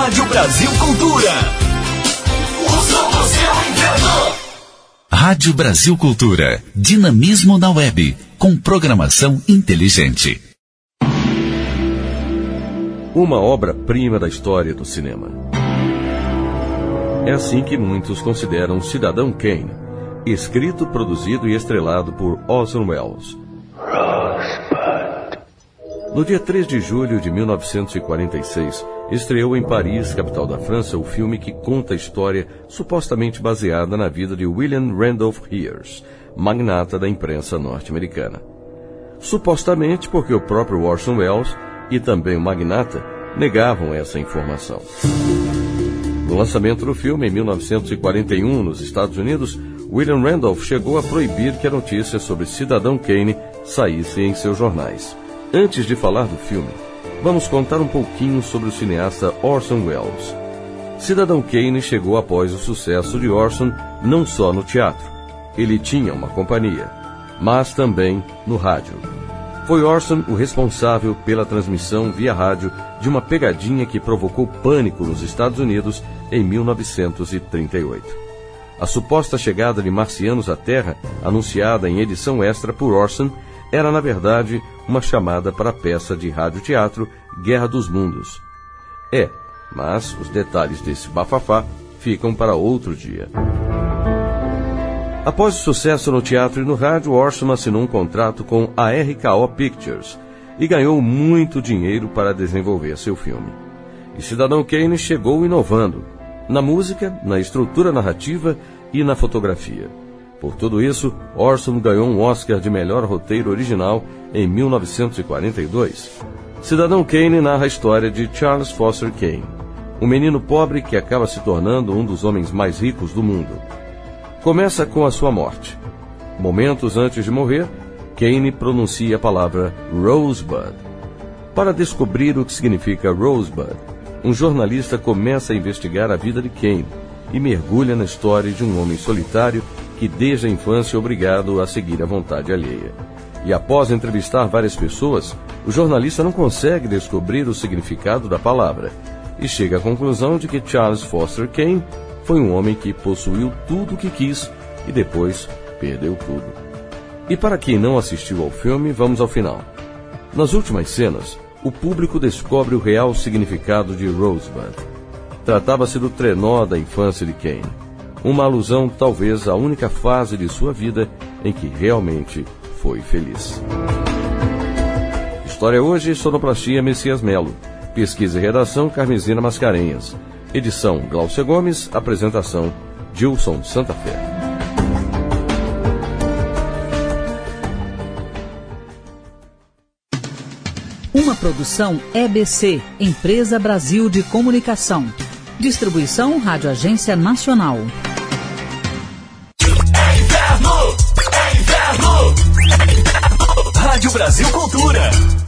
Rádio Brasil Cultura. O som do seu inverno. Rádio Brasil Cultura. Dinamismo na web. Com programação inteligente. Uma obra-prima da história do cinema. É assim que muitos consideram Cidadão Kane, escrito, produzido e estrelado por Orson Welles. No dia 3 de julho de 1946, estreou em Paris, capital da França, o filme que conta a história supostamente baseada na vida de William Randolph Hearst, magnata da imprensa norte-americana. Supostamente porque o próprio Orson Welles e também o magnata negavam essa informação. No lançamento do filme, em 1941, nos Estados Unidos, William Randolph chegou a proibir que a notícia sobre Cidadão Kane saísse em seus jornais. Antes de falar do filme, vamos contar um pouquinho sobre o cineasta Orson Welles. Cidadão Kane chegou após o sucesso de Orson não só no teatro. Ele tinha uma companhia, mas também no rádio. Foi Orson o responsável pela transmissão via rádio de uma pegadinha que provocou pânico nos Estados Unidos em 1938. A suposta chegada de marcianos à Terra, anunciada em edição extra por Orson, era, na verdade, uma chamada para a peça de rádio-teatro Guerra dos Mundos. Mas os detalhes desse bafafá ficam para outro dia. Após o sucesso no teatro e no rádio, Orson assinou um contrato com a RKO Pictures e ganhou muito dinheiro para desenvolver seu filme. E Cidadão Kane chegou inovando na música, na estrutura narrativa e na fotografia. Por tudo isso, Orson ganhou um Oscar de melhor roteiro original em 1942. Cidadão Kane narra a história de Charles Foster Kane, um menino pobre que acaba se tornando um dos homens mais ricos do mundo. Começa com a sua morte. Momentos antes de morrer, Kane pronuncia a palavra Rosebud. Para descobrir o que significa Rosebud, um jornalista começa a investigar a vida de Kane e mergulha na história de um homem solitário que desde a infância é obrigado a seguir a vontade alheia. E após entrevistar várias pessoas, o jornalista não consegue descobrir o significado da palavra e chega à conclusão de que Charles Foster Kane foi um homem que possuiu tudo o que quis e depois perdeu tudo. E para quem não assistiu ao filme, vamos ao final. Nas últimas cenas, o público descobre o real significado de Rosebud. Tratava-se do trenó da infância de Kane. Uma alusão talvez à única fase de sua vida em que realmente foi feliz. História hoje, sonoplastia Messias Melo. Pesquisa e redação Carmesina Mascarenhas. Edição Glaucia Gomes. Apresentação Gilson Santa Fé. Uma produção EBC, Empresa Brasil de Comunicação. Distribuição Rádio Agência Nacional. É inverno! Rádio Brasil Cultura.